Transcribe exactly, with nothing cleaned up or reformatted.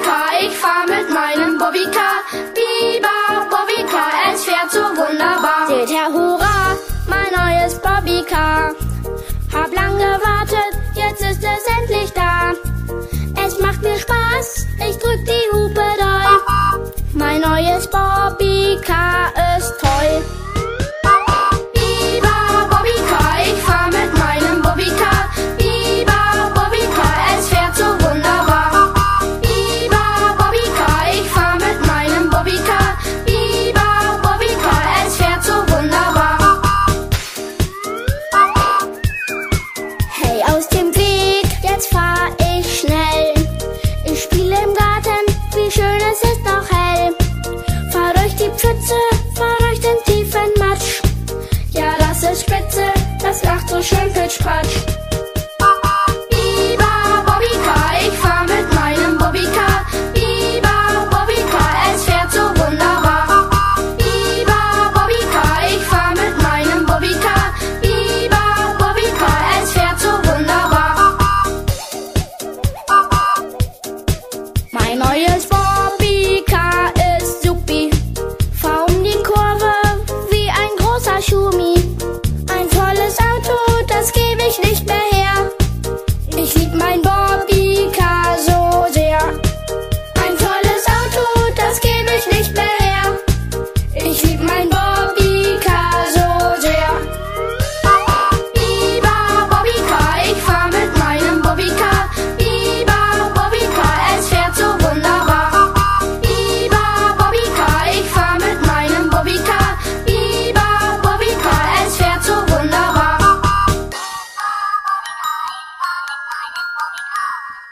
Bobbycar, ich fahr mit meinem Bobbycar. Biber, Bobbycar, es fährt so wunderbar. Seht her, hurra, mein neues Bobbycar. Hab lang gewartet, jetzt ist es endlich da. Es macht mir Spaß, ich drück die Hupe doll. Mein neues Bobbycar ist toll. Biber, Bobbycar, ich fahr mit meinem Bobbycar. Biber, Bobbycar, es fährt so wunderbar. Biber, Bobbycar, ich fahr mit meinem Bobbycar. Biber, Bobbycar, es fährt so wunderbar. Hey, aus dem Weg, jetzt fahr ich schnell. Ich spiele im Garten, wie schön es ist noch hell. Fahr durch die Pfütze, fahr durch den tiefen Matsch. Ja, das ist spitze, das macht so schön Pitsch-Patsch. Biber, Bobbycar, ich fahr mit meinem Bobbycar. Biber, Bobbycar, es fährt so wunderbar. Biber, Bobbycar, ich fahr mit meinem Bobbycar. Biber, Bobbycar, es fährt so wunderbar. Mein neues Bobbycar ist supi. Fahr um die Kurve wie ein großer Schumi. Ein tolles Auto, das geb ich nicht mehr her. Ich lieb mein Bobbycar so sehr. Ein tolles Auto, das geb ich nicht mehr her. Ich lieb mein Bobbycar so sehr. Biber, Bobbycar, ich fahr mit meinem Bobbycar. Biber, Bobbycar, es fährt so wunderbar. Biber, Bobbycar, ich fahr mit meinem Bobbycar. Biber, Bobbycar, es fährt so wunderbar.